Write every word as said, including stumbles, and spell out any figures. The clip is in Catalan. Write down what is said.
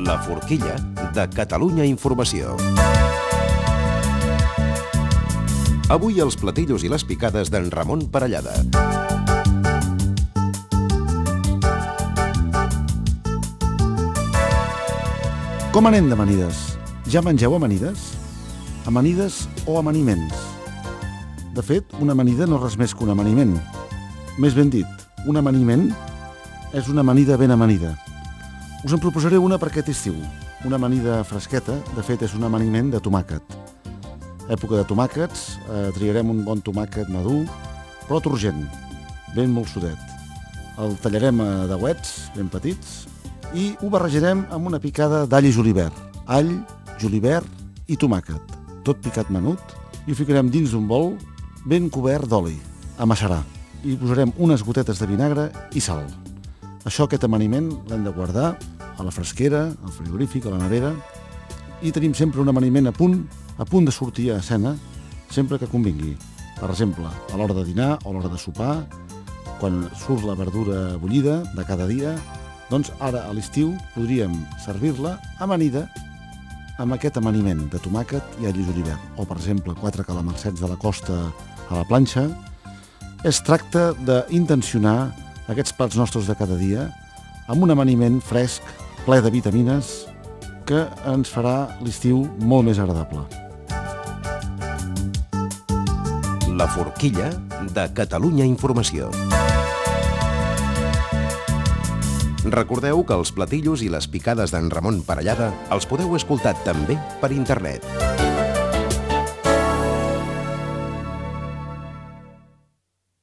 La forquilla de Catalunya Informació. Avui els platillos i les picades d'en Ramon Parellada. Com anem d'amanides? Ja mengeu amanides? Amanides o amaniments? De fet, una amanida no és res més que un amaniment. Més ben dit, un amaniment és una amanida ben amanida. Us en proposaré una per aquest estiu. Una amanida fresqueta, de fet és un amaniment de tomàquet. Època de tomàquets, eh, triarem un bon tomàquet madur, però turgent, ben molsudet. El tallarem a dauets, ben petits, i ho barrejarem amb una picada d'all i julivert. All, julivert i tomàquet, tot picat menut, i ho ficarem dins d'un bol ben cobert d'oli, a macerar. I posarem unes gotetes de vinagre i sal. Això, aquest amaniment, l'hem de guardar a la fresquera, al frigorífic, a la nevera, i tenim sempre un amaniment a punt, a punt de sortir a escena, sempre que convingui. Per exemple, a l'hora de dinar o a l'hora de sopar, quan surt la verdura bullida de cada dia, doncs ara a l'estiu podríem servir-la amanida amb aquest amaniment de tomàquet i all i julivert. O, per exemple, quatre calamarsets de la costa a la planxa. Es tracta d'intencionar aquests plats nostres de cada dia amb un amaniment fresc, ple de vitamines, que ens farà l'estiu molt més agradable. La forquilla de Catalunya Informació. Recordeu que els platillos i les picades d'en Ramon Parellada els podeu escoltar també per internet.